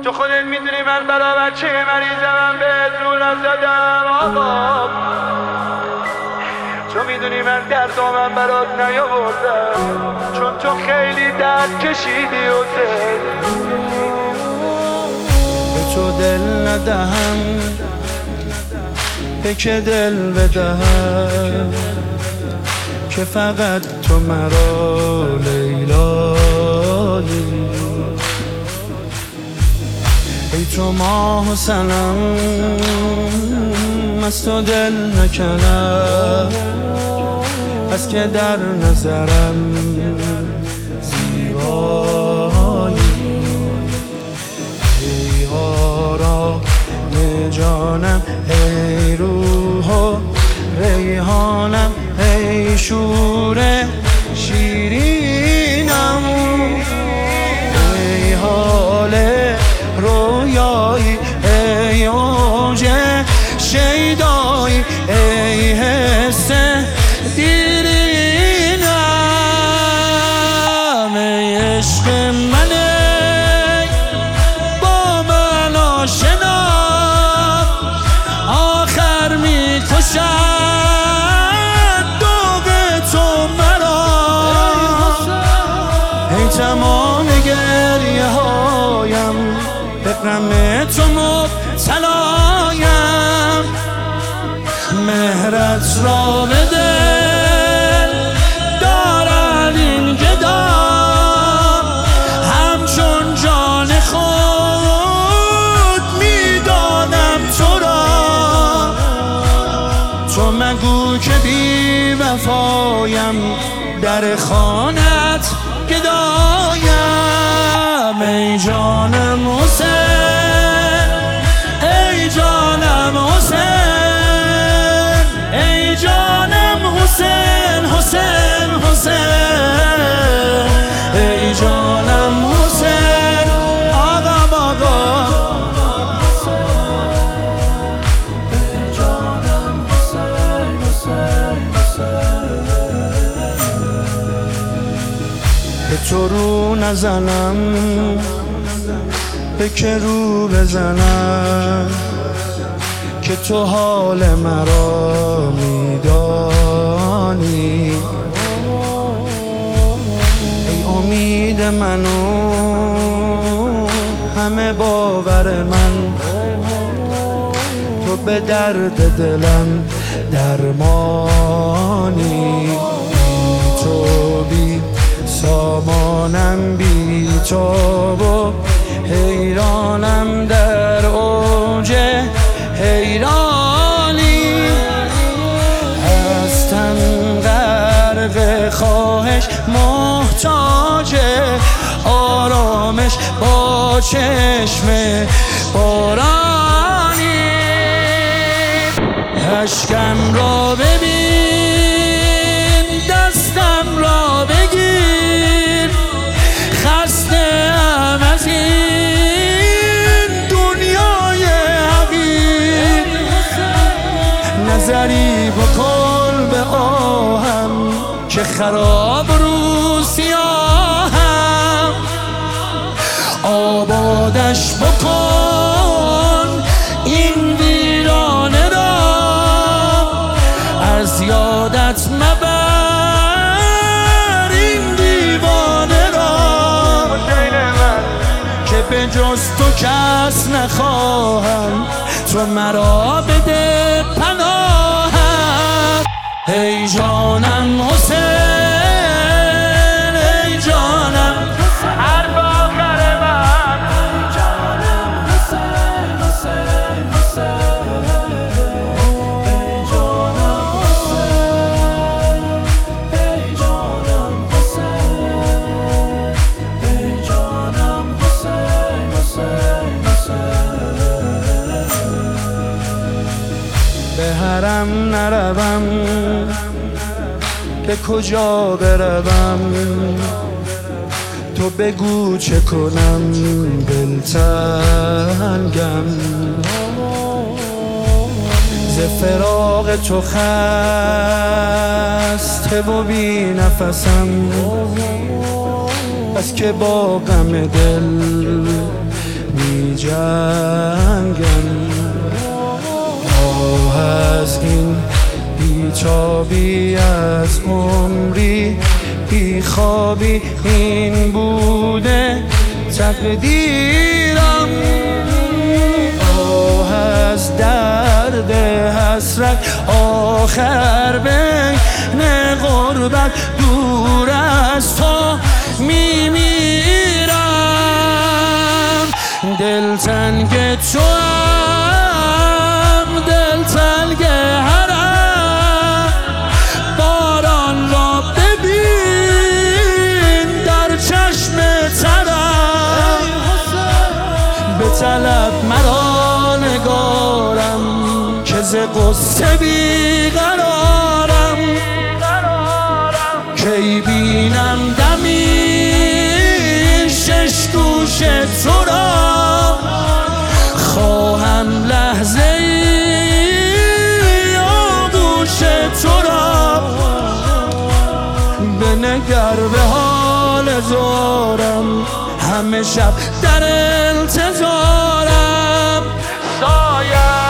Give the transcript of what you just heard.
تو خودت میدونی من برا بچه مریضم بهت رو نزدم آقا. تو میدونی من دردامم برات نیاوردم، چون تو خیلی درد کشیدی و به تو دل ندهم، به که دل بدهم که فقط تو مرا لیلایی. ای تو ماه و صنم از تو دل نکنم، از که در نظرم زیبایی. ای آرام جانم، ای روح و ریحانم، ای شور شیرینم، ای حال رویایی، ای اوج شیدایی، ای حس دیرینم، ای عشق منه با من آشنا، آخر میکشد دوغ تو مرا. ای تمام گریه هایم به غم تو مبتلایم، مهرت را به دل دارد این گدا، همچون جان خود میدانم تو را. تو مگو که بی وفایم، در خانت گدایم. ای جانم حسین، ای جانم حسین، ای جانم حسین، حسین حسین، ای جانم حسین، آقا آقا. ای جانم حسین، حسین به تو رو نزنم، به که رو بزنم که تو حال مرا میدانی. ای امید منو همه باور من، تو به درد دلم درمانی. تو بی سامانم، بی تو و حیرانم در اوج حیرانی. هستم غرق خواهش، محتاج آرامش با چشم بارانی. اشکم را ببین، دستم را بگیر، خسته‌ام از این دنیای حقیر. نظری بکن به آهم که خراب رو سیاهم، آبادش بکن این ویرانه را، از یادت مبر این دیوانه را، که به جز تو کس نخواهم، تو مرا بده پناهم. ای جانم حسین، ای جانم حرف آخر من، ای جانم حسین، حسین حسین، ای جانم حسین، ای جانم حسین، ای جانم حسین، حسین حسین. به حرم نروم که کجا بروم، تو بگو چه کنم دلتنگم. ز فراق تو خسته و بی نفسم، بس که با غم دل بی جنگم. آه از این بیتابی از عمری بی خوابی، این بوده تقدیرم. آه از درد حسرت آخر بین غربت دور از تو میمیرم. دلتنگ توام، دلتنگ هرم، باران را ببین در چشم ترم. به طلب مرا نگارم که ز غصه بیقرارم. کی بینم دمی شش گوش تو را، خواهم لحظه ای آغوش تو را. بنگر به حال زارم، همه شب در انتظارم. سایه